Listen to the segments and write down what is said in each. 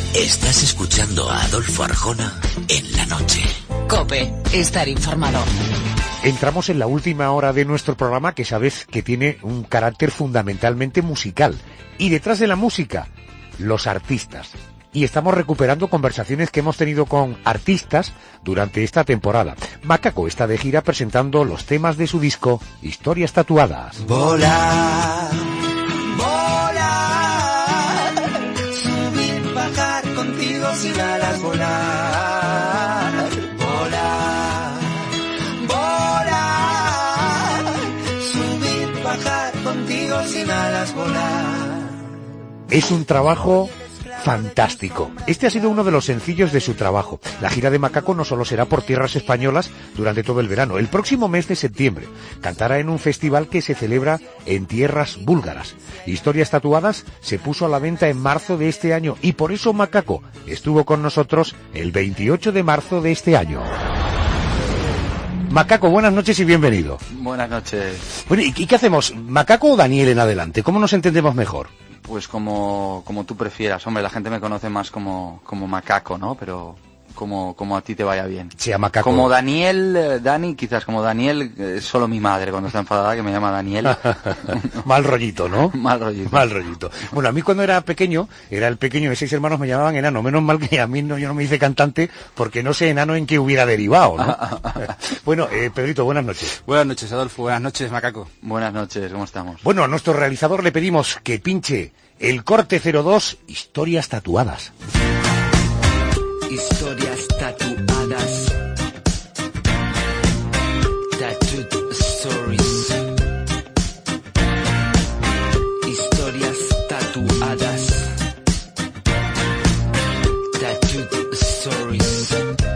Estás escuchando a Adolfo Arjona en la noche. COPE, estar informado. Entramos en la última hora de nuestro programa, que sabes que tiene un carácter fundamentalmente musical. Y detrás de la música, los artistas. Y estamos recuperando conversaciones que hemos tenido con artistas durante esta temporada. Macaco está de gira presentando los temas de su disco Historias Tatuadas. Volar, volar, subir, bajar contigo sin alas, volar, volar, volar, subir, bajar contigo sin alas, volar. Es un trabajo fantástico. Este ha sido uno de los sencillos de su trabajo. La gira de Macaco no solo será por tierras españolas durante todo el verano. El próximo mes de septiembre cantará en un festival que se celebra en tierras búlgaras. Historias Tatuadas se puso a la venta en marzo de este año y por eso Macaco estuvo con nosotros el 28 de marzo de este año. Macaco, buenas noches y bienvenido. Buenas noches. Bueno, ¿y qué hacemos? ¿Macaco o Daniel en adelante? ¿Cómo nos entendemos mejor? Pues como tú prefieras. Hombre, la gente me conoce más como Macaco, ¿no? Pero como a ti te vaya bien. Sea Macaco. Como Daniel, Dani, quizás como Daniel, es solo mi madre cuando está enfadada que me llama Daniel. Mal rollito, ¿no? Mal rollito. Mal rollito. Bueno, a mí cuando era pequeño, era el pequeño de 6 hermanos, me llamaban enano. Menos mal que a mí yo no me hice cantante porque no sé enano en qué hubiera derivado, ¿no? Bueno, Pedrito, buenas noches. Buenas noches, Adolfo. Buenas noches, Macaco. Buenas noches, ¿cómo estamos? Bueno, a nuestro realizador le pedimos que pinche el corte 02, Historias Tatuadas. Historias tatuadas. Tattooed stories. Historias tatuadas. Tattooed stories.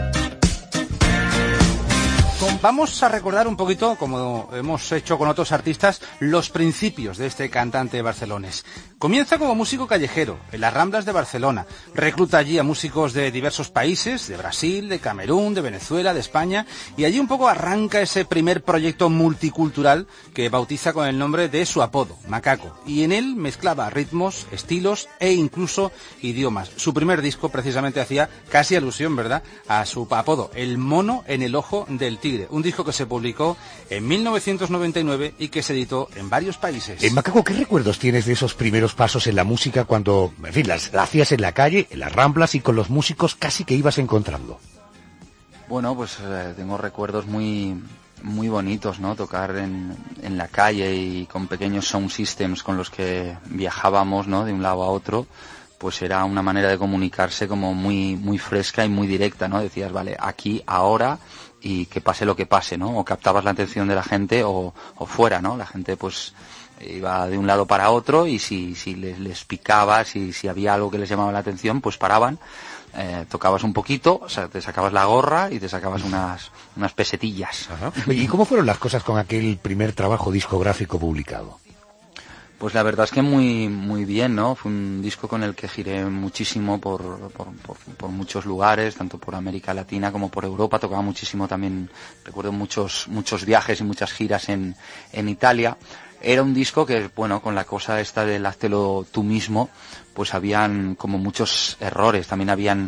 Vamos a recordar un poquito, como hemos hecho con otros artistas, los principios de este cantante barcelonés. Comienza como músico callejero, en las Ramblas de Barcelona. Recluta allí a músicos de diversos países, de Brasil, de Camerún, de Venezuela, de España, y allí un poco arranca ese primer proyecto multicultural que bautiza con el nombre de su apodo, Macaco. Y en él mezclaba ritmos, estilos e incluso idiomas. Su primer disco precisamente hacía casi alusión, ¿verdad?, a su apodo, El mono en el ojo del tigre. Un disco que se publicó en 1999 y que se editó en varios países. Macaco, ¿qué recuerdos tienes de esos primeros pasos en la música cuando, en fin, la hacías en la calle, en las Ramblas y con los músicos casi que ibas encontrando? Bueno, pues tengo recuerdos muy bonitos, ¿no? Tocar en la calle y con pequeños sound systems con los que viajábamos, ¿no?, de un lado a otro. Pues era una manera de comunicarse como muy fresca y muy directa, ¿no? Decías, vale, aquí, ahora, y que pase lo que pase, ¿no? O captabas la atención de la gente o fuera, ¿no? La gente pues iba de un lado para otro y si les picaba, si había algo que les llamaba la atención, pues paraban, tocabas un poquito, o sea, te sacabas la gorra y te sacabas unas pesetillas. Ajá. ¿Y cómo fueron las cosas con aquel primer trabajo discográfico publicado? Pues la verdad es que muy bien, ¿no? Fue un disco con el que giré muchísimo por muchos lugares, tanto por América Latina como por Europa. Tocaba muchísimo también, recuerdo muchos viajes y muchas giras en Italia. Era un disco que, bueno, con la cosa esta del háztelo tú mismo, pues habían como muchos errores, también habían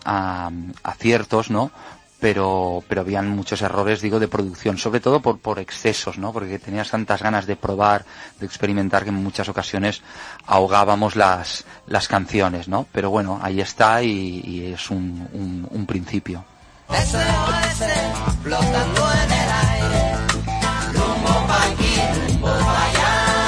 aciertos, ¿no? Pero habían muchos errores, digo, de producción, sobre todo por excesos, ¿no? Porque tenías tantas ganas de probar, de experimentar, que en muchas ocasiones ahogábamos las canciones, ¿no? Pero bueno, ahí está y es un principio. SOS, flotando en el aire, rumbo pa' aquí, rumbo pa' allá.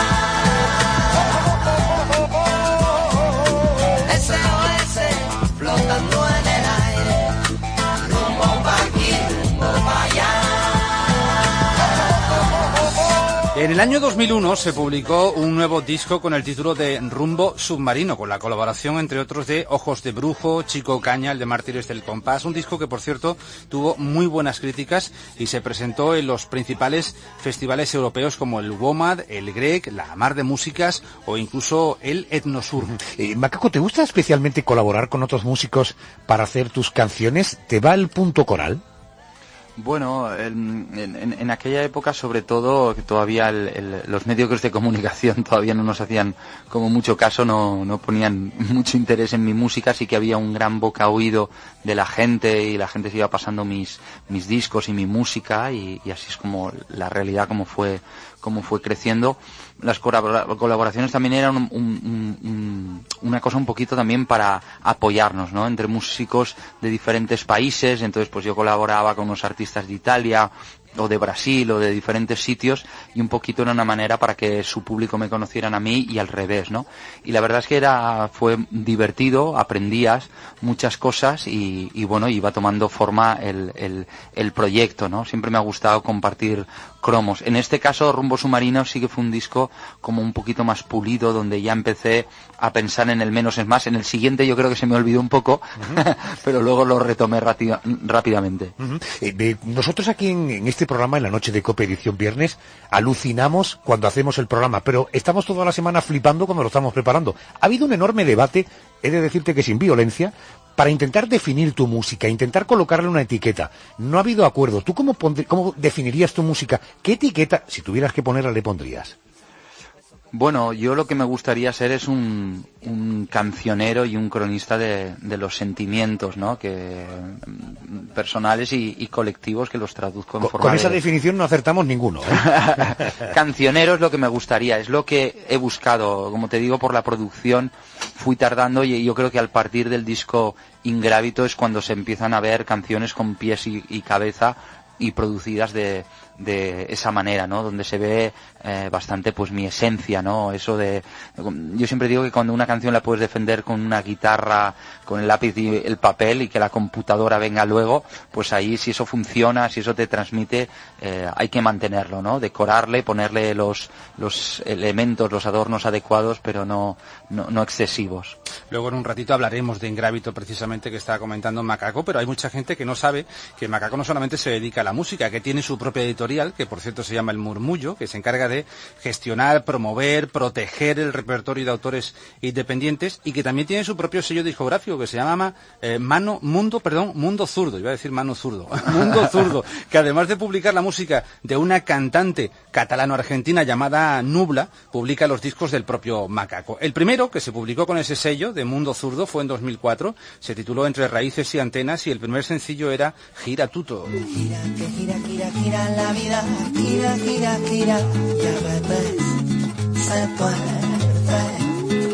SOS, flotando en el aire, rumbo pa' aquí, rumbo pa' allá. En el año 2001 se publicó un nuevo disco con el título de Rumbo Submarino, con la colaboración, entre otros, de Ojos de Brujo, Chico Caña, el de Mártires del Compás. Un disco que, por cierto, tuvo muy buenas críticas y se presentó en los principales festivales europeos como el WOMAD, el Grec, la Mar de Músicas o incluso el Etnosur. Macaco, ¿te gusta especialmente colaborar con otros músicos para hacer tus canciones? ¿Te va el punto coral? Bueno, en aquella época, sobre todo, que todavía los medios de comunicación todavía no nos hacían como mucho caso, no ponían mucho interés en mi música, sí que había un gran boca oído de la gente y la gente se iba pasando mis discos y mi música y así es como la realidad como fue creciendo. Las colaboraciones también eran una cosa un poquito también para apoyarnos, ¿no? Entre músicos de diferentes países, entonces pues yo colaboraba con unos artistas de Italia o de Brasil o de diferentes sitios y un poquito era una manera para que su público me conocieran a mí y al revés, ¿no? Y la verdad es que fue divertido, aprendías muchas cosas y bueno, iba tomando forma el proyecto, ¿no? Siempre me ha gustado compartir cromos. En este caso, Rumbo Submarino sí que fue un disco como un poquito más pulido, donde ya empecé a pensar en el menos es más. En el siguiente yo creo que se me olvidó un poco, pero luego lo retomé rápidamente. Nosotros aquí en este programa, en la noche de COPE edición viernes, alucinamos cuando hacemos el programa, pero estamos toda la semana flipando cuando lo estamos preparando. Ha habido un enorme debate, he de decirte que sin violencia, para intentar definir tu música, intentar colocarle una etiqueta. No ha habido acuerdo. ¿Tú cómo definirías tu música? ¿Qué etiqueta, si tuvieras que ponerla, le pondrías? Bueno, yo lo que me gustaría ser es un cancionero y un cronista de los sentimientos, ¿no? Personales y colectivos, que los traduzco en forma Con esa definición no acertamos ninguno, ¿eh? Cancionero es lo que me gustaría, es lo que he buscado. Como te digo, por la producción fui tardando y yo creo que al partir del disco Ingrávido es cuando se empiezan a ver canciones con pies y cabeza y producidas de esa manera, ¿no? Donde se ve bastante pues mi esencia, ¿no? Eso yo siempre digo que cuando una canción la puedes defender con una guitarra, con el lápiz y el papel y que la computadora venga luego, pues ahí si eso funciona, si eso te transmite, hay que mantenerlo, ¿no? Decorarle, ponerle los elementos, los adornos adecuados, pero no excesivos. Luego en un ratito hablaremos de Ingrávido, precisamente, que estaba comentando Macaco, pero hay mucha gente que no sabe que Macaco no solamente se dedica a la música, que tiene su propia editorial, que por cierto se llama El Murmullo, que se encarga de gestionar, promover, proteger el repertorio de autores independientes y que también tiene su propio sello discográfico que se llama Mundo Zurdo, iba a decir Mano Zurdo, Mundo Zurdo, que además de publicar la música de una cantante catalano-argentina llamada Nubla, publica los discos del propio Macaco. El primero que se publicó con ese sello de Mundo Zurdo fue en 2004, se tituló Entre Raíces y Antenas y el primer sencillo era Gira Tuto. Gira, que gira, gira, gira la vida, gira, gira, gira, ya ves, se puede.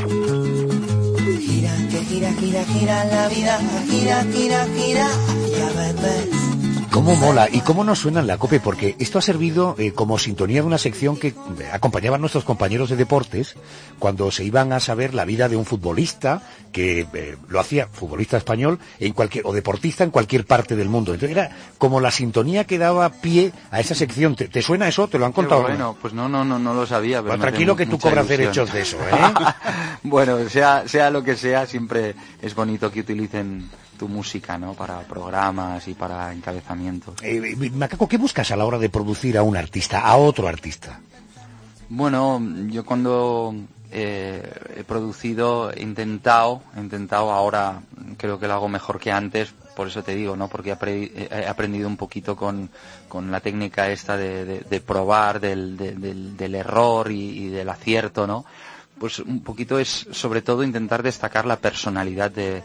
Gira, que gira, gira, gira la vida, gira, gira, gira, ya ves. ¿Cómo mola? ¿Y cómo nos suena en la COPE? Porque esto ha servido como sintonía de una sección que acompañaban nuestros compañeros de deportes cuando se iban a saber la vida de un futbolista que lo hacía, futbolista español, o deportista en cualquier parte del mundo. Entonces era como la sintonía que daba pie a esa sección. ¿Te suena eso? ¿Te lo han contado? Bueno, pues no lo sabía. Pero bueno, tranquilo que tú cobras derechos de eso, ¿eh? Bueno, sea lo que sea, siempre es bonito que utilicen tu música, ¿no? Para programas y para encabezamientos. Macaco, ¿qué buscas a la hora de producir a un artista, a otro artista? Bueno, yo cuando he producido, he intentado, ahora creo que lo hago mejor que antes, por eso te digo, ¿no? Porque he aprendido un poquito con la técnica esta de probar, del error y del acierto, ¿no? Pues un poquito es sobre todo intentar destacar la personalidad de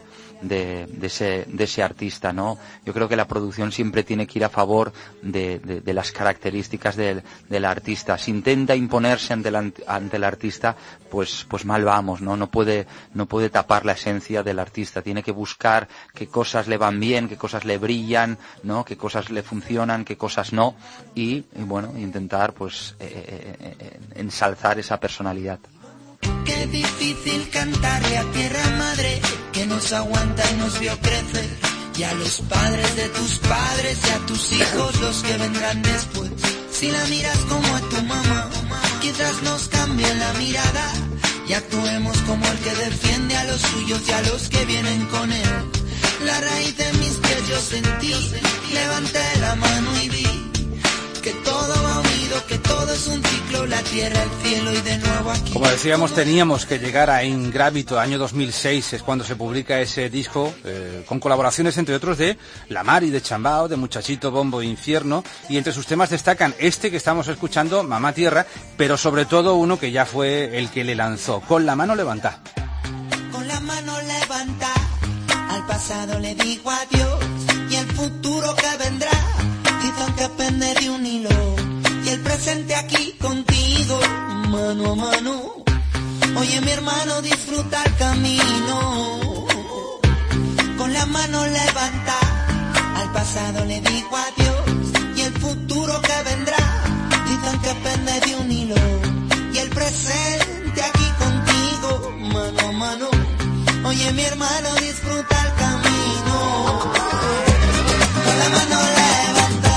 ese artista, ¿no? Yo creo que la producción siempre tiene que ir a favor de las características del artista. Si intenta imponerse ante el artista, pues mal vamos, ¿no? No puede tapar la esencia del artista. Tiene que buscar qué cosas le van bien, qué cosas le brillan, ¿no? Qué cosas le funcionan, qué cosas no. Y bueno, intentar pues ensalzar esa personalidad. Qué difícil cantarle a tierra madre que nos aguanta y nos vio crecer, y a los padres de tus padres y a tus hijos los que vendrán después. Si la miras como a tu mamá, quizás nos cambie la mirada y actuemos como el que defiende a los suyos y a los que vienen con él. La raíz de mis pies yo sentí, levanté la mano y vi que todo va unido. olvido que todo es un ciclo, la tierra, el cielo y de nuevo aquí. Como decíamos, teníamos que llegar a Ingrávido, año 2006, es cuando se publica ese disco, con colaboraciones entre otros de La Mari, de Chambao, de Muchachito, Bombo e Infierno, y entre sus temas destacan este que estamos escuchando, Mamá Tierra, pero sobre todo uno que ya fue el que le lanzó, Con la mano levanta. Con la mano levanta, al pasado le digo adiós, y el futuro que vendrá, dicen que pende de un hilo, y el presente aquí contigo, mano a mano. Oye mi hermano, disfruta el camino. Con la mano levanta, al pasado le digo adiós, y el futuro que vendrá, dicen que pende de un hilo, y el presente aquí contigo, mano a mano. Oye mi hermano, disfruta el camino. Con la mano levanta,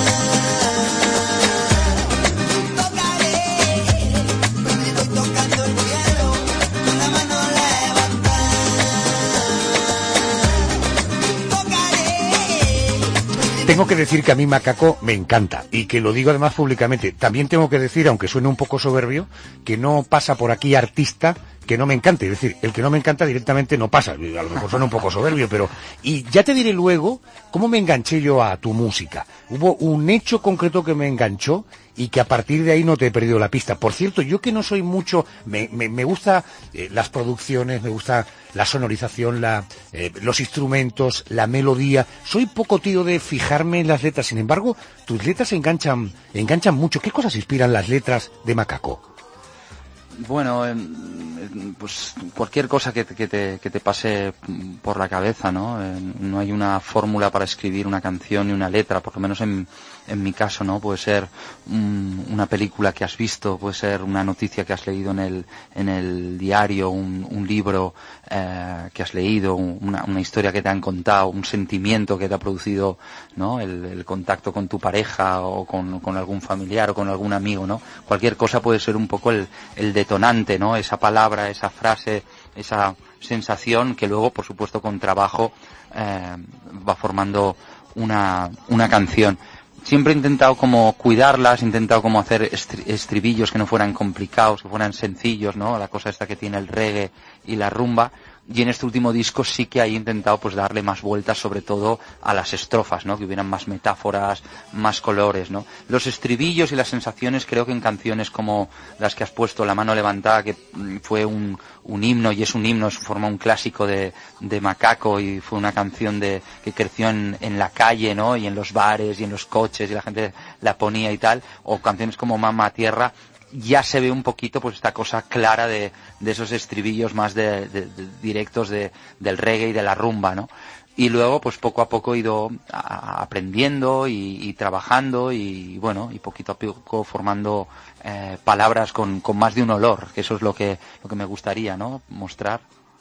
tocaré, voy tocando el cielo. Con la mano levanta, tocaré. Tengo que decir que a mí Macaco me encanta, y que lo digo además públicamente. También tengo que decir, aunque suene un poco soberbio, que no pasa por aquí artista que no me encante. Es decir, el que no me encanta directamente no pasa. A lo mejor suena un poco soberbio, pero... Y ya te diré luego cómo me enganché yo a tu música. Hubo un hecho concreto que me enganchó y que a partir de ahí no te he perdido la pista. Por cierto, yo que no soy mucho... Me gusta las producciones, me gusta la sonorización, los instrumentos, la melodía. Soy poco tío de fijarme en las letras. Sin embargo, tus letras enganchan mucho. ¿Qué cosas inspiran las letras de Macaco? Bueno, pues cualquier cosa que te pase por la cabeza, ¿no? No hay una fórmula para escribir una canción ni una letra, por lo menos en mi caso, ¿no? Puede ser una película que has visto, puede ser una noticia que has leído en el diario, un libro que has leído, una historia que te han contado, un sentimiento que te ha producido, ¿no? El contacto con tu pareja o con algún familiar o con algún amigo, ¿no? Cualquier cosa puede ser un poco el detonante, ¿no? Esa palabra, esa frase, esa sensación que luego, por supuesto, con trabajo va formando una canción. Siempre he intentado como cuidarlas, he intentado como hacer estribillos que no fueran complicados, que fueran sencillos, ¿no? La cosa esta que tiene el reggae y la rumba. Y en este último disco sí que he intentado pues darle más vueltas, sobre todo a las estrofas, ¿no? Que hubieran más metáforas, más colores, ¿no? Los estribillos y las sensaciones, creo que en canciones como las que has puesto, La mano levantada, que fue un himno, y es un himno, forma un clásico de Macaco, y fue una canción que creció en la calle, ¿no? Y en los bares y en los coches, y la gente la ponía y tal, o canciones como Mamá Tierra, ya se ve un poquito pues esta cosa clara de esos estribillos más directos del reggae y de la rumba, ¿no? Y luego pues poco a poco he ido aprendiendo y trabajando y bueno, y poquito a poco formando palabras con más de un olor, que eso es lo que me gustaría, ¿no? Mostrar.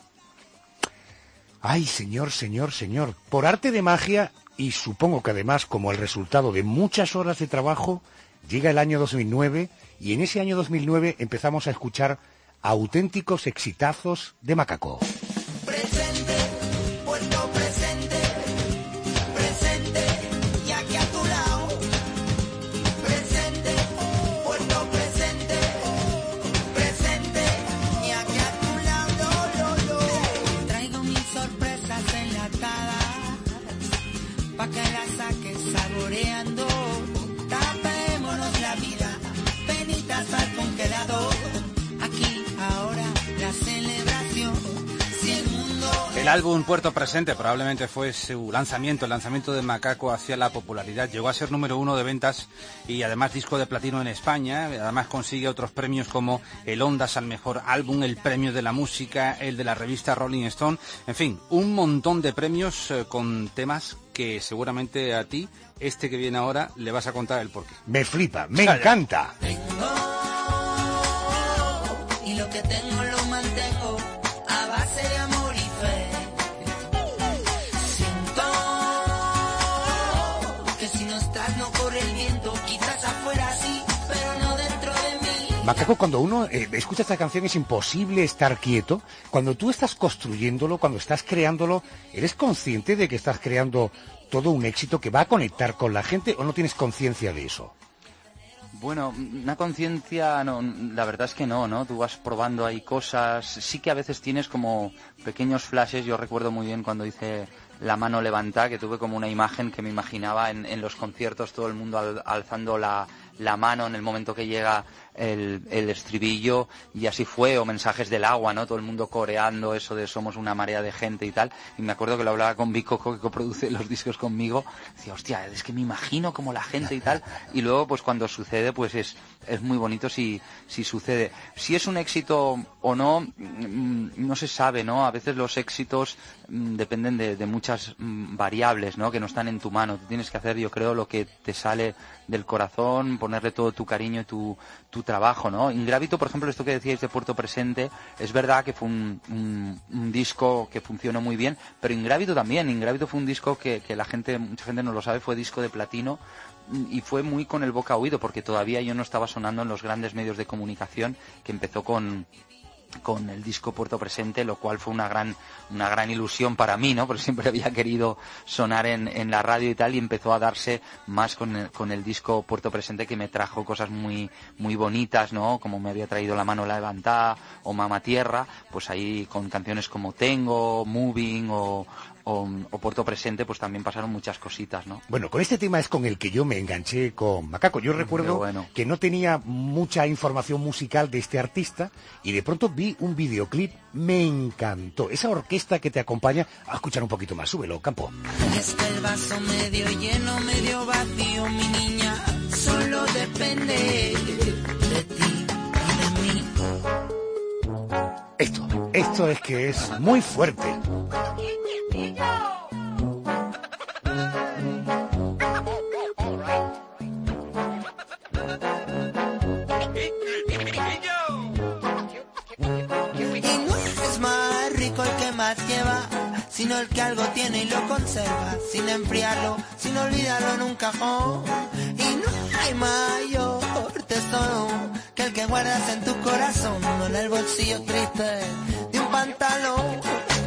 Ay, señor. Por arte de magia, y supongo que además como el resultado de muchas horas de trabajo, llega el año 2009, y en ese año 2009 empezamos a escuchar auténticos exitazos de Macaco. Presente, puerto presente, presente, y aquí a tu lado. Presente, puerto presente, presente, y aquí a tu lado. Traigo mis sorpresas enlatadas, pa' que las saques saboreando. Tapémonos la vida, penitas al congelador. Aquí, ahora, la celebración. Si el mundo... El álbum Puerto Presente probablemente fue su lanzamiento, el lanzamiento de Macaco hacia la popularidad. Llegó a ser número 1 de ventas y además disco de platino en España. Además consigue otros premios como el Ondas al mejor álbum, el premio de la música, el de la revista Rolling Stone. En fin, un montón de premios con temas que seguramente a ti, este que viene ahora, le vas a contar el porqué. Me flipa, me encanta. Y lo que tengo lo mantengo a base de amor y fe. Siento que si no estás no corre el viento, quizás afuera sí, pero no dentro de mí. Macaco, cuando uno escucha esta canción es imposible estar quieto. Cuando tú estás construyéndolo, cuando estás creándolo, ¿eres consciente de que estás creando todo un éxito que va a conectar con la gente o no tienes conciencia de eso? Bueno, una conciencia, no, la verdad es que no, tú vas probando ahí cosas, sí que a veces tienes como pequeños flashes. Yo recuerdo muy bien cuando hice La mano levantada, que tuve como una imagen que me imaginaba en los conciertos, todo el mundo alzando la mano en el momento que llega el estribillo, y así fue, o Mensajes del agua, ¿no? Todo el mundo coreando eso de somos una marea de gente y tal, y me acuerdo que lo hablaba con Vicoco, que coproduce los discos conmigo, decía, hostia, es que me imagino como la gente y tal, y luego pues cuando sucede pues es muy bonito si sucede. Si es un éxito o no, no se sabe, ¿no? A veces los éxitos dependen de muchas variables, ¿no? Que no están en tu mano. Tú tienes que hacer, yo creo, lo que te sale del corazón, ponerle todo tu cariño y tu trabajo, ¿no? Ingrávito, por ejemplo, esto que decíais de Puerto Presente, es verdad que fue un disco que funcionó muy bien, pero Ingrávito también. Ingrávito fue un disco que mucha gente no lo sabe, fue disco de platino, y fue muy con el boca a oído, porque todavía yo no estaba sonando en los grandes medios de comunicación, que empezó con el disco Puerto Presente, lo cual fue una gran ilusión para mí, ¿no? Porque siempre había querido sonar en la radio y tal, y empezó a darse más con el disco Puerto Presente, que me trajo cosas muy muy bonitas, ¿no? Como me había traído La mano levantada o Mama Tierra, pues ahí con canciones como Tengo, Moving o Puerto Presente, pues también pasaron muchas cositas, ¿no? Bueno, con este tema es con el que yo me enganché con Macaco. Yo recuerdo que no tenía mucha información musical de este artista, y de pronto vi un videoclip, me encantó. Esa orquesta que te acompaña, a escuchar un poquito más, súbelo, Campo. Es que el vaso medio lleno, medio vacío, mi niña, solo depende de ti y de mí. Esto es que es muy fuerte. Lleva, sino el que algo tiene y lo conserva, sin enfriarlo, sin olvidarlo en un cajón. Y no hay mayor tesoro que el que guardas en tu corazón, no en el bolsillo triste de un pantalón.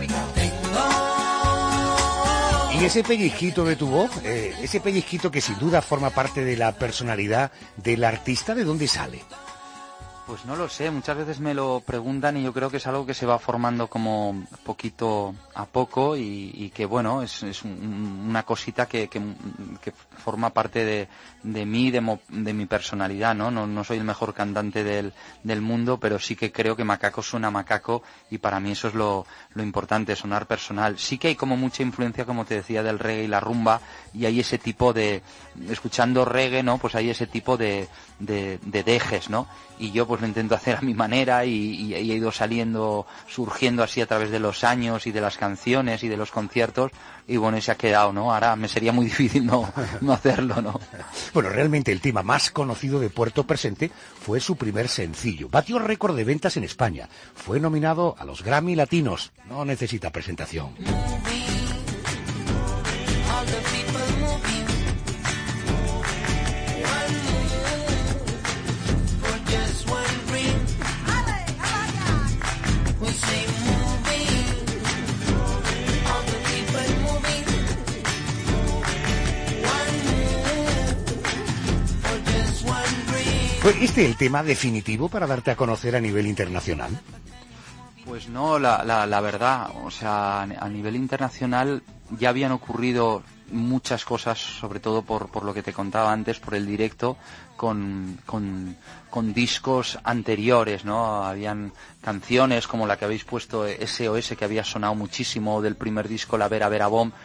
Y ese pellizquito de tu voz, ese pellizquito que sin duda forma parte de la personalidad del artista, ¿de dónde sale? Pues no lo sé, muchas veces me lo preguntan, y yo creo que es algo que se va formando como poquito a poco, y que bueno, es una cosita que forma parte de mí, de mi personalidad, ¿no? No soy el mejor cantante del mundo, pero sí que creo que Macaco suena Macaco, y para mí eso es lo importante, sonar personal. Sí que hay como mucha influencia, como te decía, del reggae y la rumba, y hay ese tipo escuchando reggae, ¿no? Pues hay ese tipo de dejes, ¿no? Y yo pues lo intento hacer a mi manera, y he ido surgiendo así a través de los años y de las canciones y de los conciertos, y bueno, y se ha quedado, ¿no? Ahora me sería muy difícil no hacerlo, ¿no? Bueno, realmente el tema más conocido de Puerto Presente fue su primer sencillo. Batió récord de ventas en España. Fue nominado a los Grammy Latinos. No necesita presentación. ¿Fue este el tema definitivo para darte a conocer a nivel internacional? Pues no, la verdad, o sea, a nivel internacional ya habían ocurrido muchas cosas, sobre todo por lo que te contaba antes, por el directo, con discos anteriores, ¿no? Habían canciones como la que habéis puesto, SOS, que había sonado muchísimo, del primer disco, La Vera Vera Bomb,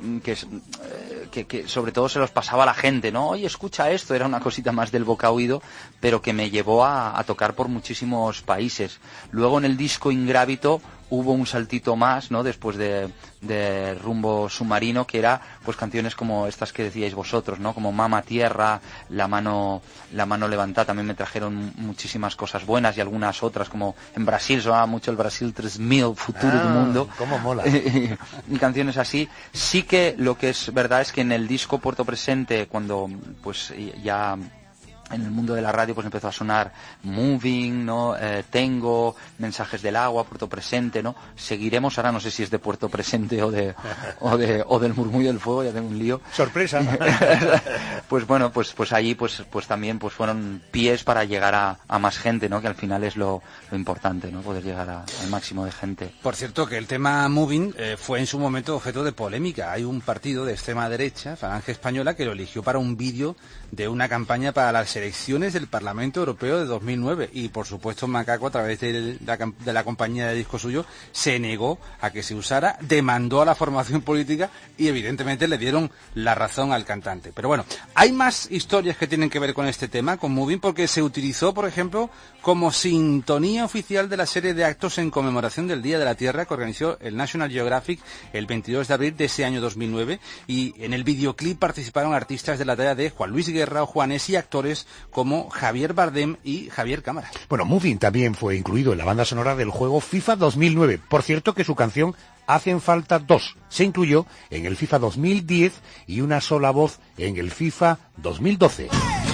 que sobre todo se los pasaba a la gente, ¿no? Oye, escucha esto, era una cosita más del boca a oído, pero que me llevó a tocar por muchísimos países. Luego en el disco Ingrávito hubo un saltito más, ¿no? Después de Rumbo Submarino, que era pues canciones como estas que decíais vosotros, ¿no? Como Mama Tierra, La mano levantada, también me trajeron muchísimas cosas buenas, y algunas otras, como en Brasil sonaba mucho el Brasil 3000, Futuro del Mundo. Cómo mola. Y canciones así. Sí que lo que es verdad es que en el disco Puerto Presente, cuando pues ya en el mundo de la radio pues empezó a sonar Moving, ¿no? Tengo, Mensajes del Agua, Puerto Presente, ¿no? Seguiremos, ahora no sé si es de Puerto Presente o del Murmullo del Fuego, ya tengo un lío. Sorpresa. Pues bueno, pues allí pues también pues fueron pies para llegar a más gente, ¿no? Que al final es lo importante, ¿no? Poder llegar al máximo de gente. Por cierto, que el tema Moving fue en su momento objeto de polémica. Hay un partido de extrema derecha, Falange Española, que lo eligió para un vídeo de una campaña para las elecciones del Parlamento Europeo de 2009 y por supuesto Macaco, a través de la compañía de disco suyo, se negó a que se usara, demandó a la formación política y evidentemente le dieron la razón al cantante. Pero bueno, hay más historias que tienen que ver con este tema, con Moving, porque se utilizó, por ejemplo, como sintonía oficial de la serie de actos en conmemoración del Día de la Tierra que organizó el National Geographic el 22 de abril de ese año 2009, y en el videoclip participaron artistas de la talla de Juan Luis Guerra o Juanes y actores como Javier Bardem y Javier Cámara. Bueno, Moving también fue incluido en la banda sonora del juego FIFA 2009. Por cierto que su canción Hacen falta dos se incluyó en el FIFA 2010 y una sola voz en el FIFA 2012.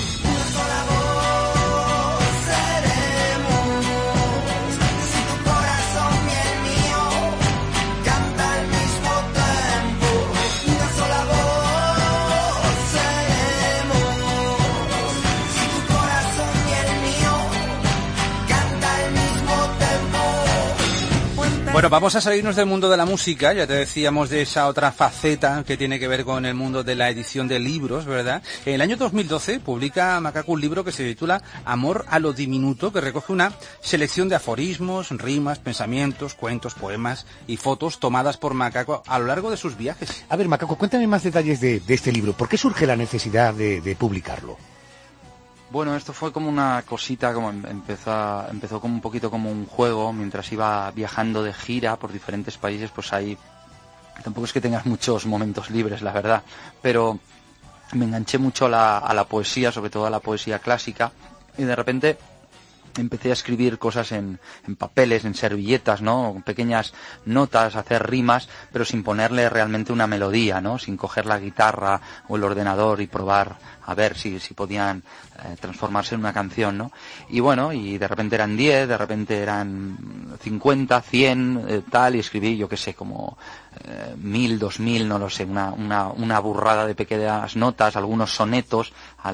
Bueno, vamos a salirnos del mundo de la música, ya te decíamos de esa otra faceta que tiene que ver con el mundo de la edición de libros, ¿verdad? En el año 2012 publica Macaco un libro que se titula Amor a lo diminuto, que recoge una selección de aforismos, rimas, pensamientos, cuentos, poemas y fotos tomadas por Macaco a lo largo de sus viajes. A ver, Macaco, cuéntame más detalles de este libro. ¿Por qué surge la necesidad de publicarlo? Bueno, esto fue como una cosita, como empezó como un poquito como un juego, mientras iba viajando de gira por diferentes países, pues ahí tampoco es que tengas muchos momentos libres, la verdad, pero me enganché mucho a la poesía, sobre todo a la poesía clásica, y de repente empecé a escribir cosas en papeles, en servilletas, ¿no? Pequeñas notas, hacer rimas, pero sin ponerle realmente una melodía, ¿no? Sin coger la guitarra o el ordenador y probar a ver si podían transformarse en una canción, ¿no? Y bueno, y de repente eran 10, de repente eran 50, 100, tal, y escribí, yo qué sé, como 1000, 2000, no lo sé, una burrada de pequeñas notas, algunos sonetos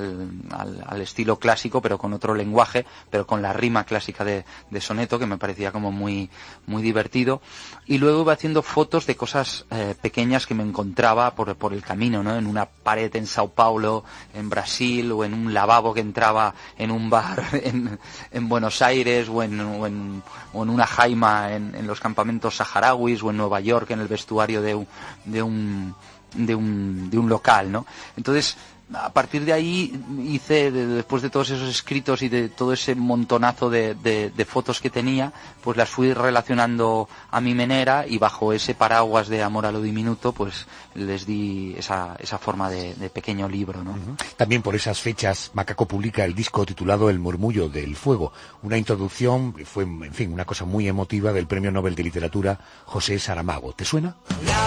al estilo clásico, pero con otro lenguaje, pero con la rima clásica de soneto, que me parecía como muy, muy divertido. Y luego iba haciendo fotos de cosas pequeñas que me encontraba por el camino, ¿no? En una pared en Sao Paulo, en Brasil, o en un lavabo que entraba en un bar en Buenos Aires, o en una jaima en los campamentos saharauis, o en Nueva York en el vestuario de un local, ¿no? Entonces, a partir de ahí después de todos esos escritos y de todo ese montonazo de fotos que tenía, pues las fui relacionando a mi manera, y bajo ese paraguas de Amor a lo diminuto, pues les di esa forma de pequeño libro, ¿no? También por esas fechas Macaco publica el disco titulado El Murmullo del Fuego, una introducción que fue, en fin, una cosa muy emotiva del Premio Nobel de Literatura José Saramago. ¿Te suena?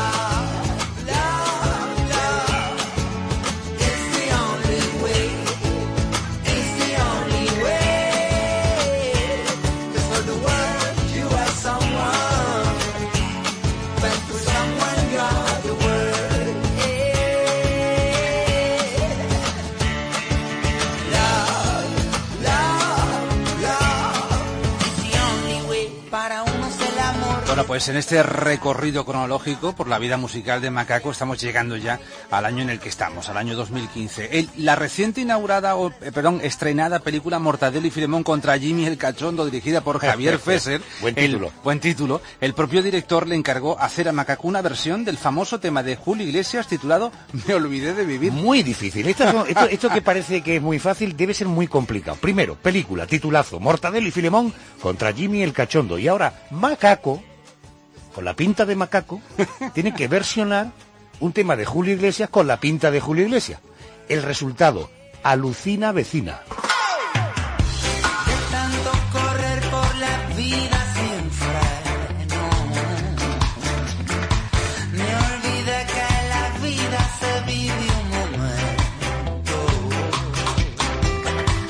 Bueno, pues en este recorrido cronológico por la vida musical de Macaco estamos llegando ya al año en el que estamos, al año 2015. La reciente estrenada película Mortadelo y Filemón contra Jimmy el Cachondo, dirigida por Javier Fesser. Buen título. El propio director le encargó hacer a Macaco una versión del famoso tema de Julio Iglesias titulado Me olvidé de vivir. Muy difícil. Esto que parece que es muy fácil debe ser muy complicado. Primero, película, titulazo, Mortadelo y Filemón contra Jimmy el Cachondo. Y ahora, Macaco, con la pinta de Macaco, tiene que versionar un tema de Julio Iglesias con la pinta de Julio Iglesias. El resultado, alucina vecina. De tanto correr por la vida sin freno, me olvidé que en la vida se vive un momento.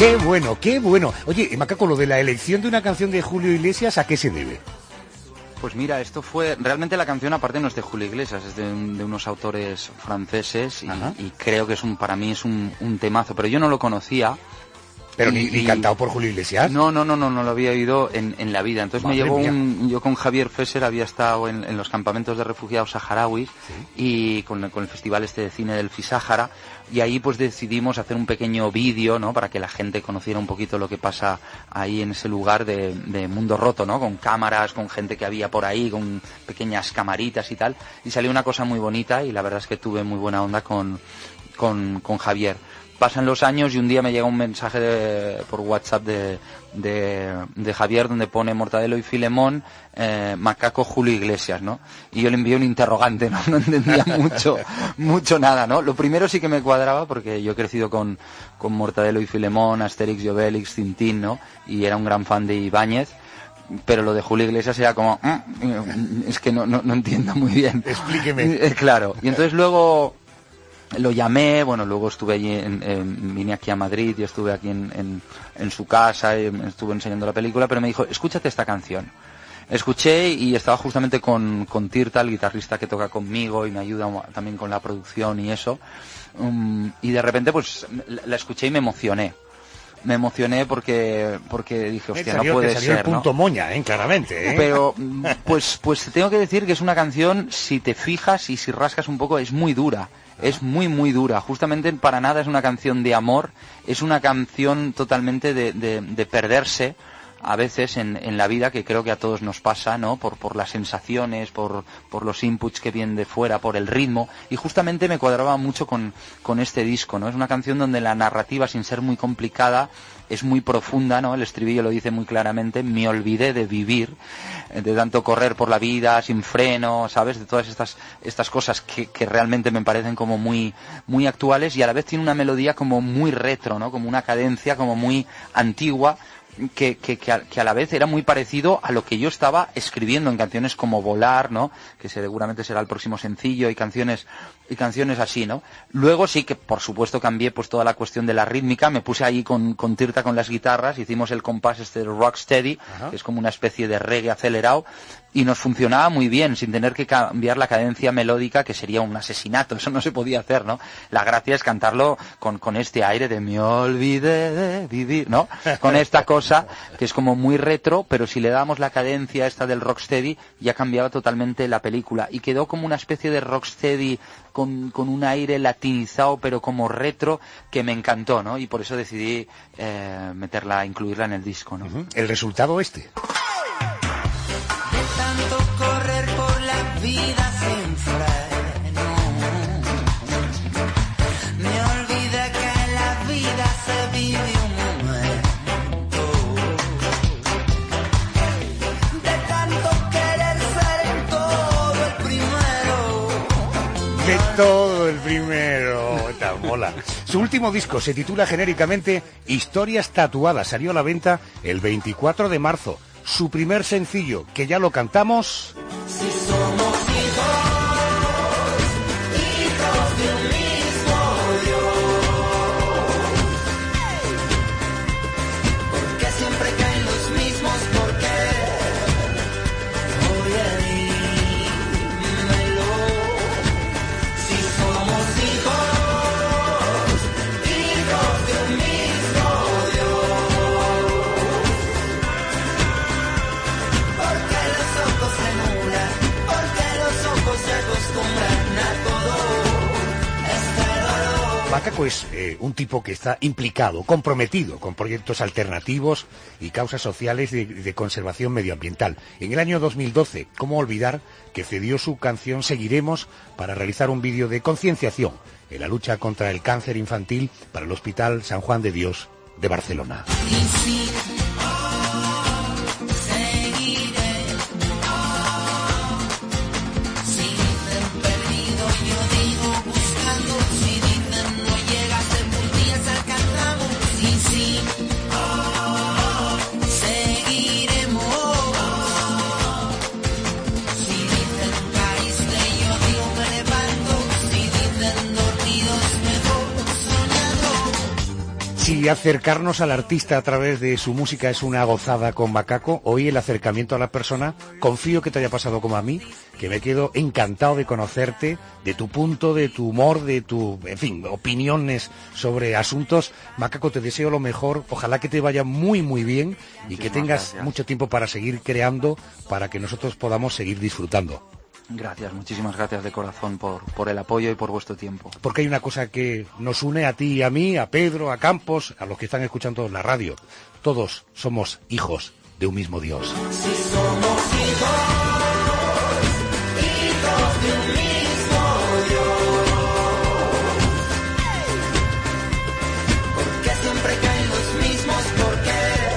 Qué bueno, qué bueno. Oye, Macaco, lo de la elección de una canción de Julio Iglesias, ¿a qué se debe? Pues mira, esto fue... Realmente la canción aparte no es de Julio Iglesias, es de unos autores franceses y creo que para mí es un temazo, pero yo no lo conocía. ¿Pero ni cantado por Julio Iglesias? No lo había oído en la vida. Entonces Madre me llegó mía. yo con Javier Fesser había estado en los campamentos de refugiados saharauis, ¿sí? Y con el festival de cine del Fisáhara, y ahí pues decidimos hacer un pequeño vídeo, ¿no? Para que la gente conociera un poquito lo que pasa ahí en ese lugar de Mundo Roto, ¿no? Con cámaras, con gente que había por ahí, con pequeñas camaritas y tal, y salió una cosa muy bonita y la verdad es que tuve muy buena onda con Javier. Pasan los años y un día me llega un mensaje por WhatsApp de Javier donde pone Mortadelo y Filemón, Macaco, Julio Iglesias, ¿no? Y yo le envié un interrogante, ¿no? No entendía mucho nada, ¿no? Lo primero sí que me cuadraba porque yo he crecido con Mortadelo y Filemón, Asterix y Obelix, Tintín, ¿no? Y era un gran fan de Ibáñez. Pero lo de Julio Iglesias era como... es que no entiendo muy bien. Explíqueme. Claro. Y entonces luego... Lo llamé, bueno, luego estuve allí, vine aquí a Madrid y estuve aquí en su casa y me estuve enseñando la película, pero me dijo, escúchate esta canción. Escuché y estaba justamente con Tirta, el guitarrista que toca conmigo y me ayuda también con la producción y eso, y de repente pues la escuché y me emocioné. Me emocioné porque dije, hostia, no puede ser, el punto, ¿no? Moña, claramente, Pero, pues tengo que decir que es una canción, si te fijas y si rascas un poco, es muy dura. Es muy, muy dura. Justamente para nada es una canción de amor, es una canción totalmente de perderse a veces en la vida, que creo que a todos nos pasa, ¿no? Por las sensaciones, por los inputs que vienen de fuera, por el ritmo, y justamente me cuadraba mucho con este disco, ¿no? Es una canción donde la narrativa, sin ser muy complicada, es muy profunda, ¿no? El estribillo lo dice muy claramente, me olvidé de vivir, de tanto correr por la vida sin freno, ¿sabes? De todas estas cosas que realmente me parecen como muy, muy actuales, y a la vez tiene una melodía como muy retro, ¿no? Como una cadencia como muy antigua, que a la vez era muy parecido a lo que yo estaba escribiendo en canciones como Volar, ¿no? Que seguramente será el próximo sencillo, y canciones así, ¿no? Luego sí que por supuesto cambié pues toda la cuestión de la rítmica, me puse ahí con Tirta con las guitarras, hicimos el compás Rocksteady, que es como una especie de reggae acelerado, y nos funcionaba muy bien, sin tener que cambiar la cadencia melódica, que sería un asesinato, eso no se podía hacer, ¿no? La gracia es cantarlo con este aire de me olvidé de vivir, ¿no? Con esta cosa que es como muy retro, pero si le damos la cadencia esta del rocksteady, ya cambiaba totalmente la película, y quedó como una especie de rocksteady con un aire latinizado, pero como retro, que me encantó, ¿no? Y por eso decidí incluirla en el disco, ¿no? El resultado Tanto correr por la vida sin freno, me olvidé que la vida se vive un momento, de tanto querer ser todo el primero. De todo el primero. Esta mola. Su último disco se titula genéricamente Historias Tatuadas. Salió a la venta el 24 de marzo. Su primer sencillo, que ya lo cantamos. Si somos hijos de un mismo Dios, porque siempre caen los mismos, porque oye, dímelo. Si somos hijos de un mismo Dios, porque los ojos se nublan, porque los ojos se acostumbran a todo este dolor. Macaco es un tipo que está implicado, comprometido con proyectos alternativos y causas sociales de conservación medioambiental. En el año 2012, ¿cómo olvidar que cedió su canción Seguiremos para realizar un vídeo de concienciación en la lucha contra el cáncer infantil para el Hospital San Juan de Dios de Barcelona? Si Si acercarnos al artista a través de su música es una gozada con Macaco, hoy el acercamiento a la persona, confío que te haya pasado como a mí, que me quedo encantado de conocerte, de tu punto, de tu humor, de tu, en fin, opiniones sobre asuntos. Macaco, te deseo lo mejor, ojalá que te vaya muy muy bien y que tengas mucho tiempo para seguir creando, para que nosotros podamos seguir disfrutando. Gracias, muchísimas gracias de corazón por el apoyo y por vuestro tiempo. Porque hay una cosa que nos une a ti y a mí, a Pedro, a Campos, a los que están escuchando la radio. Todos somos hijos de un mismo Dios. Si somos hijos de un mismo Dios, porque siempre caen los mismos, porque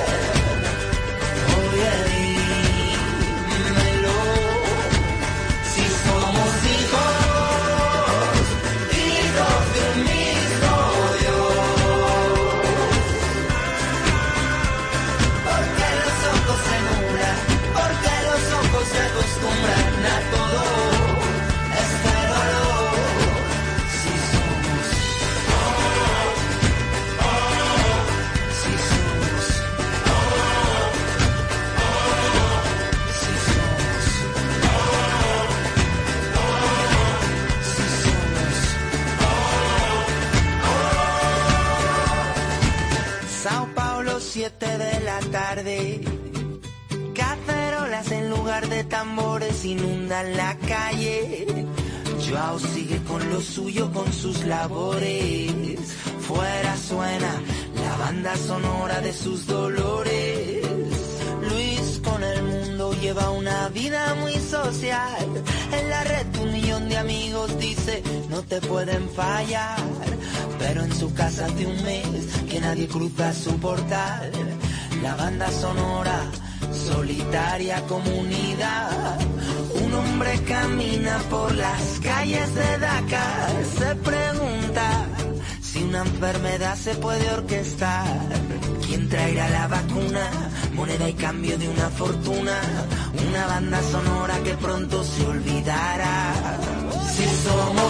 Sao Paulo, 7 de la tarde. Cacerolas en lugar de tambores inundan la calle. Joao sigue con lo suyo, con sus labores. Fuera suena la banda sonora de sus dolores. Luis con el mundo lleva una vida muy social. En la red 1 millón de amigos, dice, no te pueden fallar. Pero en su casa hace un mes que nadie cruza su portal. La banda sonora, solitaria comunidad. Un hombre camina por las calles de Dakar. Se pregunta si una enfermedad se puede orquestar. ¿Quién traerá la vacuna? Moneda y cambio de una fortuna. Una banda sonora que pronto se olvidará. Si somos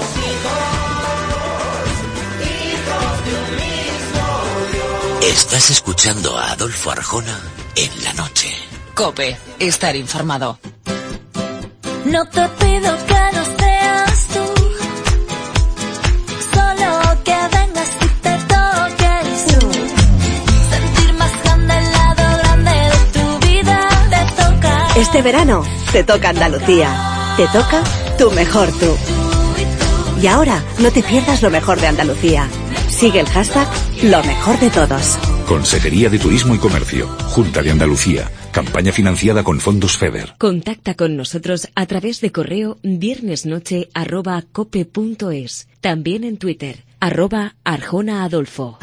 hijos de un mismo Dios. Estás escuchando a Adolfo Arjona en la noche. COPE, estar informado. No te pido que no seas tú, solo que vengas y te toques tú. Sentir más grande el lado grande de tu vida. Te toca. Este verano te toca Andalucía. Te toca tu mejor tú. Y ahora no te pierdas lo mejor de Andalucía. Sigue el hashtag Lo Mejor de Todos. Consejería de Turismo y Comercio, Junta de Andalucía. Campaña financiada con fondos FEDER. Contacta con nosotros a través de correo viernesnoche@cope.es. También en Twitter, @ArjonaAdolfo.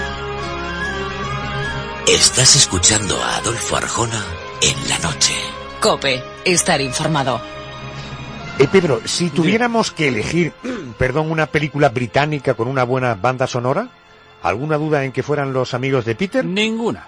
Estás escuchando a Adolfo Arjona en la noche. COPE, estar informado. Pedro, si tuviéramos que elegir, una película británica con una buena banda sonora, ¿alguna duda en que fueran Los Amigos de Peter? Ninguna.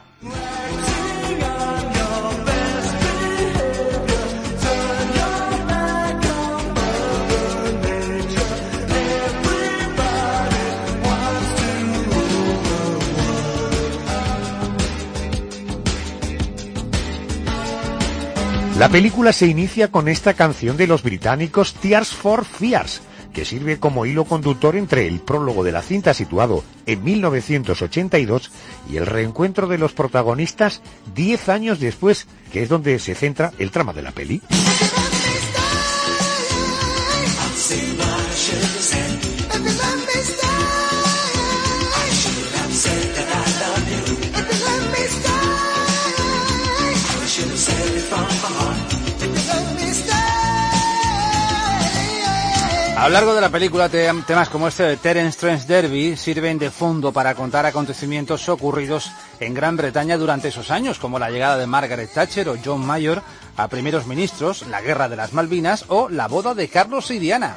La película se inicia con esta canción de los británicos Tears for Fears, que sirve como hilo conductor entre el prólogo de la cinta situado en 1982 y el reencuentro de los protagonistas 10 años después, que es donde se centra el trama de la peli. A lo largo de la película, temas como este de Terence Trent D'Arby sirven de fondo para contar acontecimientos ocurridos en Gran Bretaña durante esos años, como la llegada de Margaret Thatcher o John Major a primeros ministros, la guerra de las Malvinas o la boda de Carlos y Diana.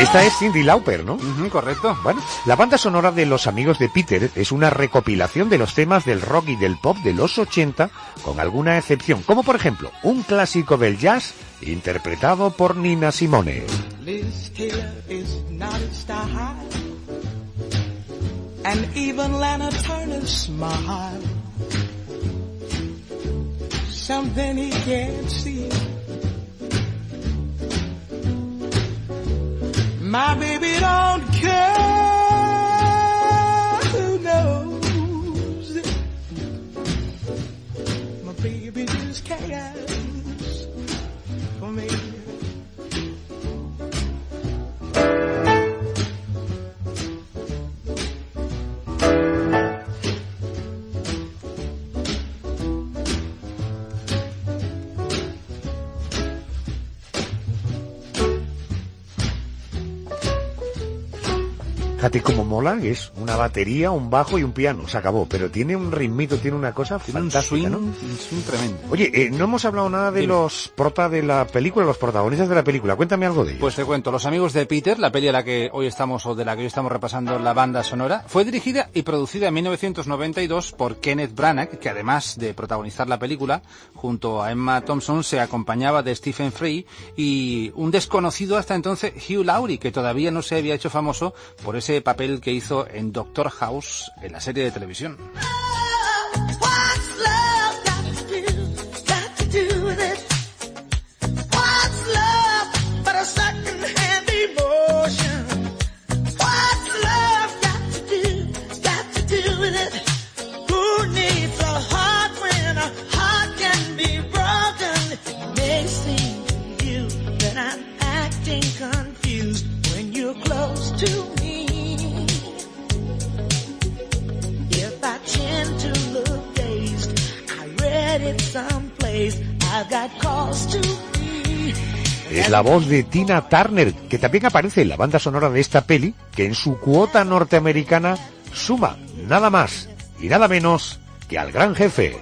Esta es Cyndi Lauper, ¿no? Correcto. Bueno, la banda sonora de Los Amigos de Peter es una recopilación de los temas del rock y del pop de los 80, con alguna excepción, como por ejemplo, un clásico del jazz interpretado por Nina Simone. Liz Taylor is not in style, and even Lana Turner smile. Something he can't see. My baby don't care who knows. My baby just cares for me. Fíjate cómo mola, es una batería, un bajo y un piano, se acabó, pero tiene un ritmito, tiene una cosa fantástica, ¿no? Un swing tremendo. Oye, no hemos hablado nada de los de la película, los protagonistas de la película, cuéntame algo de ellos. Pues te cuento, Los Amigos de Peter, la peli de la que hoy estamos repasando la banda sonora, fue dirigida y producida en 1992 por Kenneth Branagh, que además de protagonizar la película, junto a Emma Thompson, se acompañaba de Stephen Fry y un desconocido hasta entonces, Hugh Laurie, que todavía no se había hecho famoso por ese papel que hizo en Doctor House, en la serie de televisión. Es la voz de Tina Turner, que también aparece en la banda sonora de esta peli, que en su cuota norteamericana suma nada más y nada menos que al gran jefe.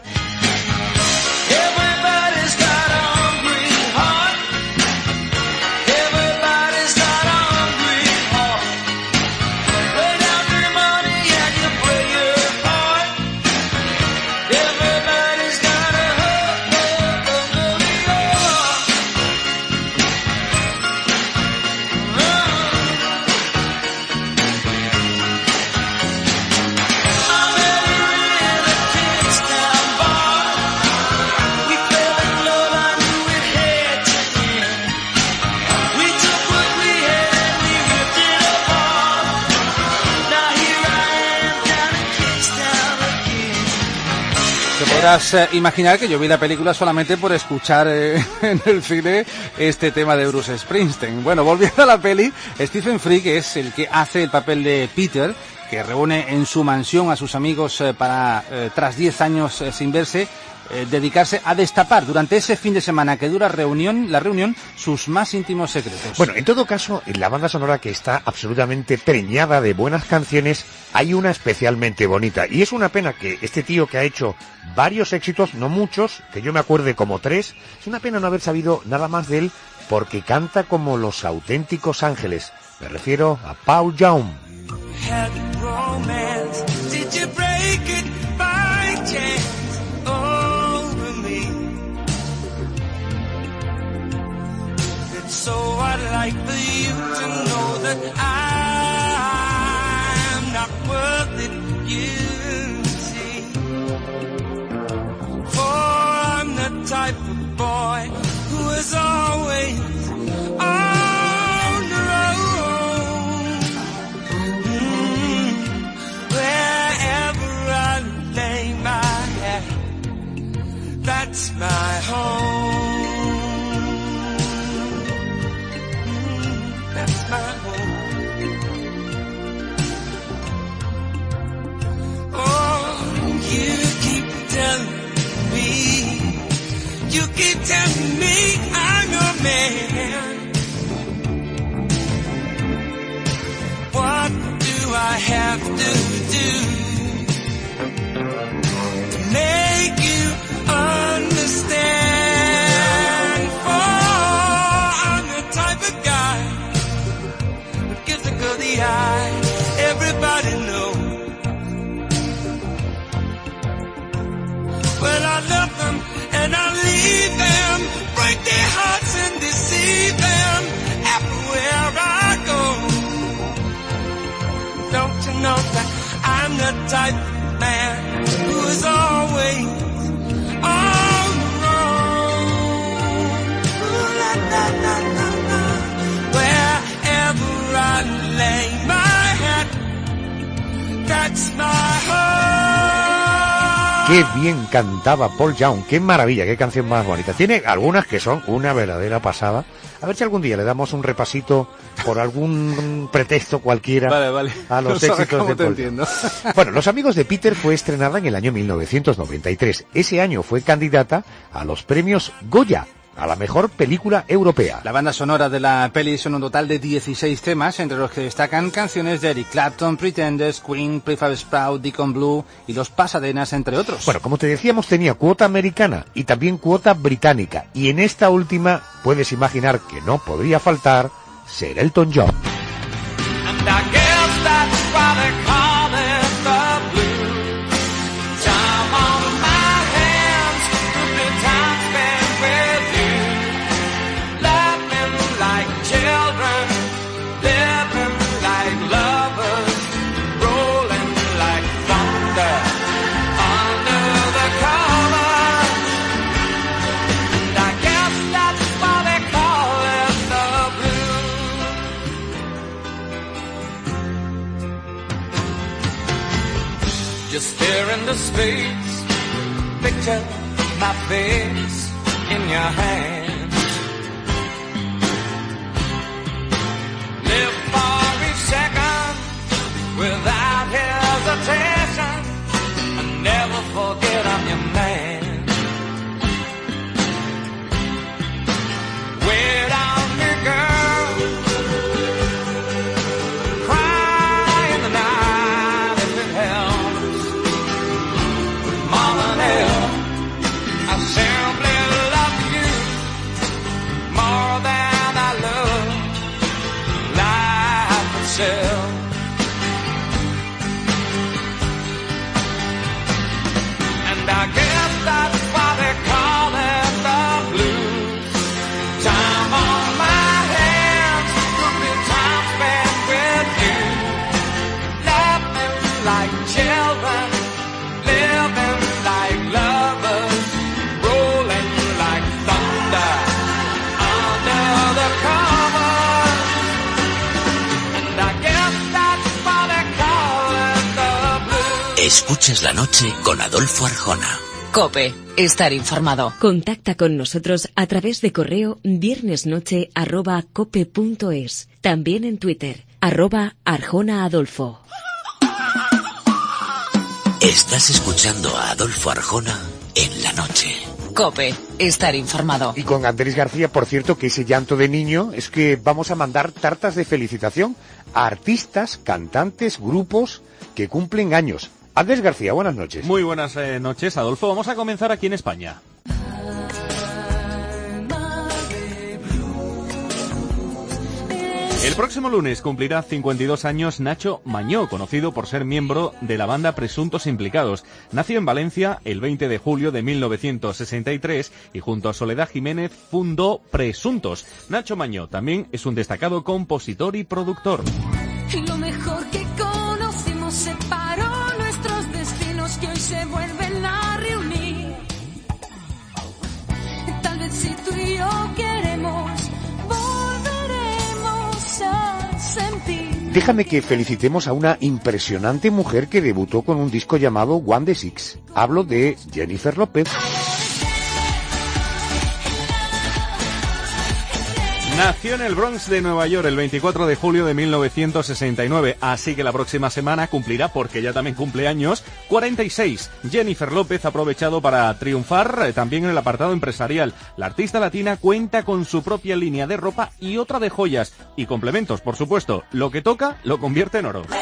Podrás imaginar que yo vi la película solamente por escuchar en el cine este tema de Bruce Springsteen. Bueno, volviendo a la peli, Stephen Fry, que es el que hace el papel de Peter, que reúne en su mansión a sus amigos para, tras 10 años sin verse, dedicarse a destapar durante ese fin de semana que dura la reunión sus más íntimos secretos. Bueno, en todo caso, en la banda sonora, que está absolutamente preñada de buenas canciones, hay una especialmente bonita, y es una pena que este tío, que ha hecho varios éxitos, no muchos, que yo me acuerde como 3, es una pena no haber sabido nada más de él, porque canta como los auténticos ángeles. Me refiero a Paul Young. So I'd like for you to know that I'm not worth it, you see. For I'm the type of boy who is always on the road. Wherever I lay my head, that's my home. That's my home. Oh, you keep telling me you right man who is always all wrong. Ooh, la, la, la, la, la. Wherever I lay my head, that's my heart. Qué bien cantaba Paul Young, qué maravilla, qué canción más bonita. Tiene algunas que son una verdadera pasada. A ver si algún día le damos un repasito por algún pretexto cualquiera vale. a los éxitos de Paul Young. Bueno, Los amigos de Peter fue estrenada en el año 1993. Ese año fue candidata a los premios Goya, a la mejor película europea. La banda sonora de la peli son un total de 16 temas, entre los que destacan canciones de Eric Clapton, Pretenders, Queen, Prefab Sprout, Deacon Blue y Los Pasadenas, entre otros. Bueno, como te decíamos, tenía cuota americana y también cuota británica, y en esta última puedes imaginar que no podría faltar ser Elton John. Just stare into space, picture my face in your hands. Live for each second without hesitation, and never forget I'm your man. Wait on me, girl, cry in the night if it helps. I simply love you more than I love life itself. And I guess that's why they call it the blues. Time on my hands could be time spent with you, laughing like children, living like lovers, rolling like thunder under the covers. And I guess that's why they call it the blues. Escuchas la noche con Adolfo Arjona. COPE, estar informado. Contacta con nosotros a través de correo viernesnoche@cope.es. También en Twitter, @ArjonaAdolfo. Estás escuchando a Adolfo Arjona en la noche. COPE, estar informado. Y con Andrés García, por cierto, que ese llanto de niño es que vamos a mandar tartas de felicitación a artistas, cantantes, grupos que cumplen años. Andrés García, buenas noches. Muy buenas noches, Adolfo. Vamos a comenzar aquí en España. El próximo lunes cumplirá 52 años Nacho Mañó, conocido por ser miembro de la banda Presuntos Implicados. Nació en Valencia el 20 de julio de 1963 y junto a Soledad Jiménez fundó Presuntos. Nacho Mañó también es un destacado compositor y productor. Lo mejor que conocimos separó nuestros destinos que hoy se vuelven a reunir. Tal vez si tú y yo queremos, volveremos a sentir. Déjame que felicitemos a una impresionante mujer que debutó con un disco llamado One the Six. Hablo de Jennifer López. Nació en el Bronx de Nueva York el 24 de julio de 1969, así que la próxima semana cumplirá, porque ella también cumple años, 46. Jennifer López ha aprovechado para triunfar también en el apartado empresarial. La artista latina cuenta con su propia línea de ropa y otra de joyas y complementos, por supuesto. Lo que toca lo convierte en oro.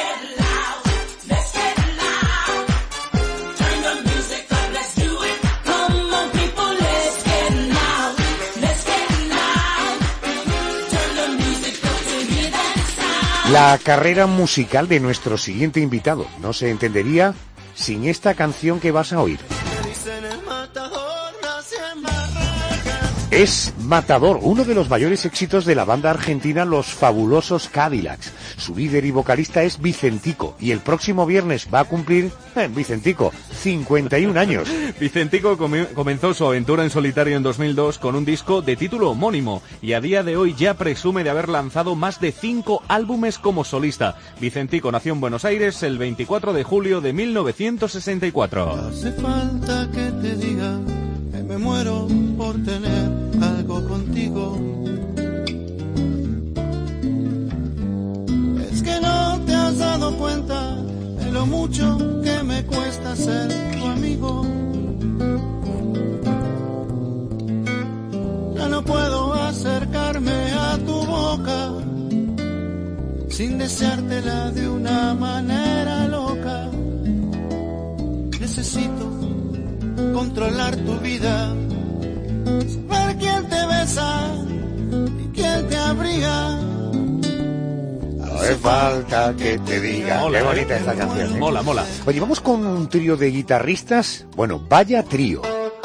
La carrera musical de nuestro siguiente invitado no se entendería sin esta canción que vas a oír. Es Matador, uno de los mayores éxitos de la banda argentina Los Fabulosos Cadillacs. Su líder y vocalista es Vicentico, y el próximo viernes va a cumplir, Vicentico, 51 años. Vicentico comenzó su aventura en solitario en 2002 con un disco de título homónimo, y a día de hoy ya presume de haber lanzado más de 5 álbumes como solista. Vicentico nació en Buenos Aires el 24 de julio de 1964. Hace falta que te diga que me muero por tener algo contigo. Es que no te has dado cuenta de lo mucho que me cuesta ser tu amigo. Ya no puedo acercarme a tu boca sin deseártela de una manera loca. Necesito controlar tu vida, saber quién te besa y quién te abriga. No hace falta que te diga. Mola, qué bonita esta canción, ¿eh? Mola, mola. Oye, vamos con un trío de guitarristas. Bueno, vaya trío.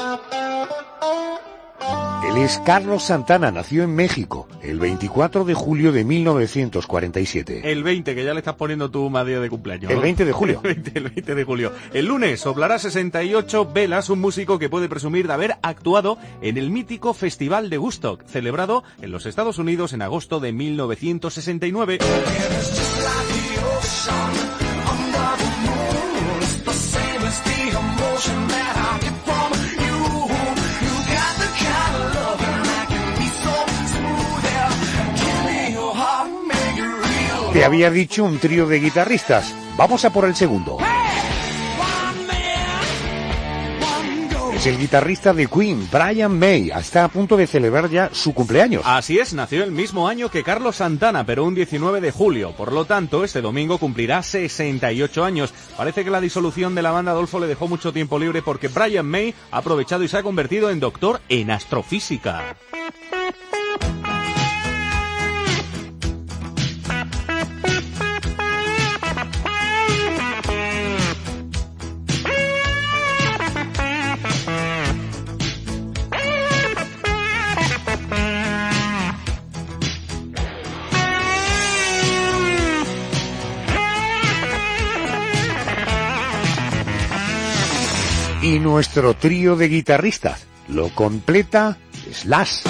Él es Carlos Santana, nació en México el 24 de julio de 1947. El 20, que ya le estás poniendo tu más día de cumpleaños, ¿no? El 20 de julio. El 20 de julio. El lunes soplará 68 velas, un músico que puede presumir de haber actuado en el mítico Festival de Woodstock, celebrado en los Estados Unidos en agosto de 1969. Te había dicho un trío de guitarristas. Vamos a por el segundo. Es el guitarrista de Queen, Brian May. Está a punto de celebrar ya su cumpleaños. Así es, nació el mismo año que Carlos Santana, pero un 19 de julio. Por lo tanto, este domingo cumplirá 68 años. Parece que la disolución de la banda Adolfo le dejó mucho tiempo libre porque Brian May ha aprovechado y se ha convertido en doctor en astrofísica. Y nuestro trío de guitarristas lo completa Slash.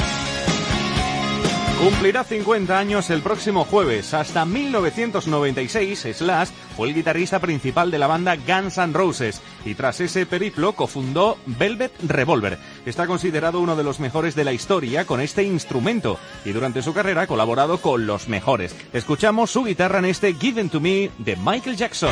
Cumplirá 50 años el próximo jueves. Hasta 1996, Slash fue el guitarrista principal de la banda Guns N' Roses y tras ese periplo cofundó Velvet Revolver. Está considerado uno de los mejores de la historia con este instrumento y durante su carrera ha colaborado con los mejores. Escuchamos su guitarra en este Given to Me de Michael Jackson.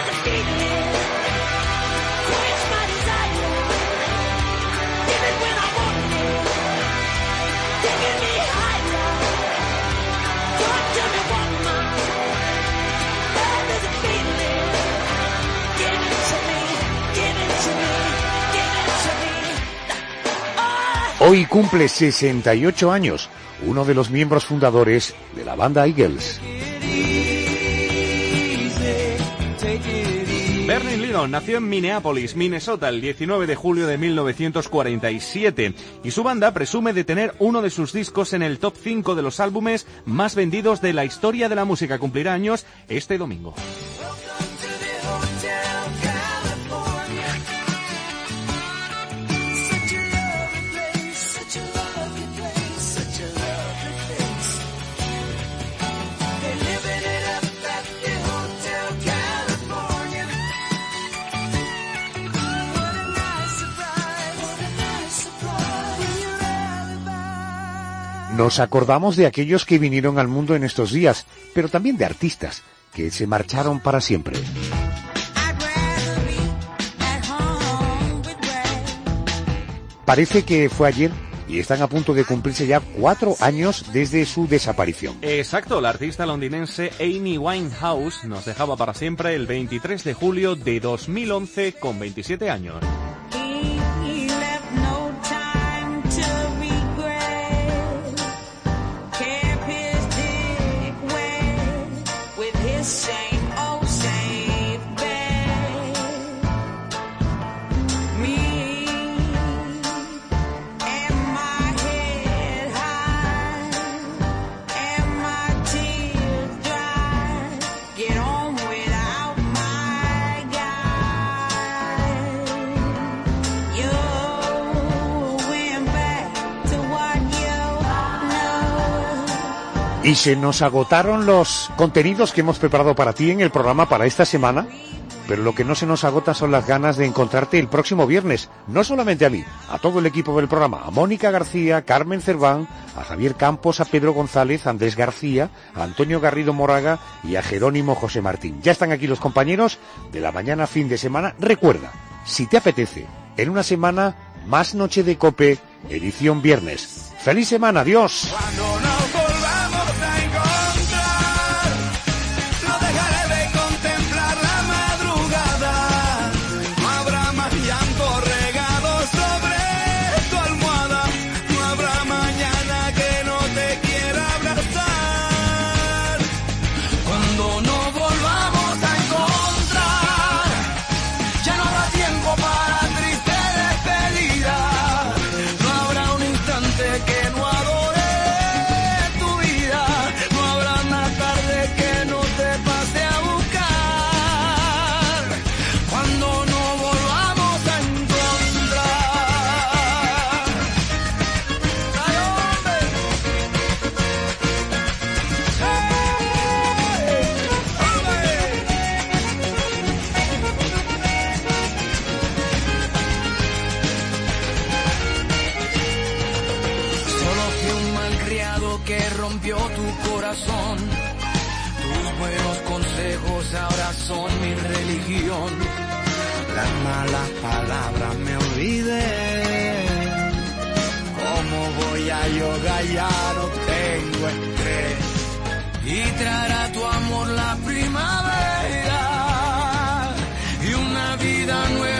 Hoy cumple 68 años, uno de los miembros fundadores de la banda Eagles. Bernie Lidon nació en Minneapolis, Minnesota, el 19 de julio de 1947 y su banda presume de tener uno de sus discos en el top 5 de los álbumes más vendidos de la historia de la música. Cumplirá años este domingo. Nos acordamos de aquellos que vinieron al mundo en estos días, pero también de artistas que se marcharon para siempre. Parece que fue ayer y están a punto de cumplirse ya 4 años desde su desaparición. Exacto, la artista londinense Amy Winehouse nos dejaba para siempre el 23 de julio de 2011 con 27 años. Y se nos agotaron los contenidos que hemos preparado para ti en el programa para esta semana, pero lo que no se nos agota son las ganas de encontrarte el próximo viernes, no solamente a mí, a todo el equipo del programa, a Mónica García, a Carmen Cerván, a Javier Campos, a Pedro González, a Andrés García, a Antonio Garrido Moraga y a Jerónimo José Martín. Ya están aquí los compañeros de la mañana fin de semana. Recuerda, si te apetece, en una semana, más Noche de COPE, edición viernes. ¡Feliz semana! ¡Adiós! Tus buenos consejos ahora son mi religión. Las malas palabras me olvidé. ¿Cómo voy a yoga? Ya no tengo estrés. Y traerá tu amor la primavera y una vida nueva.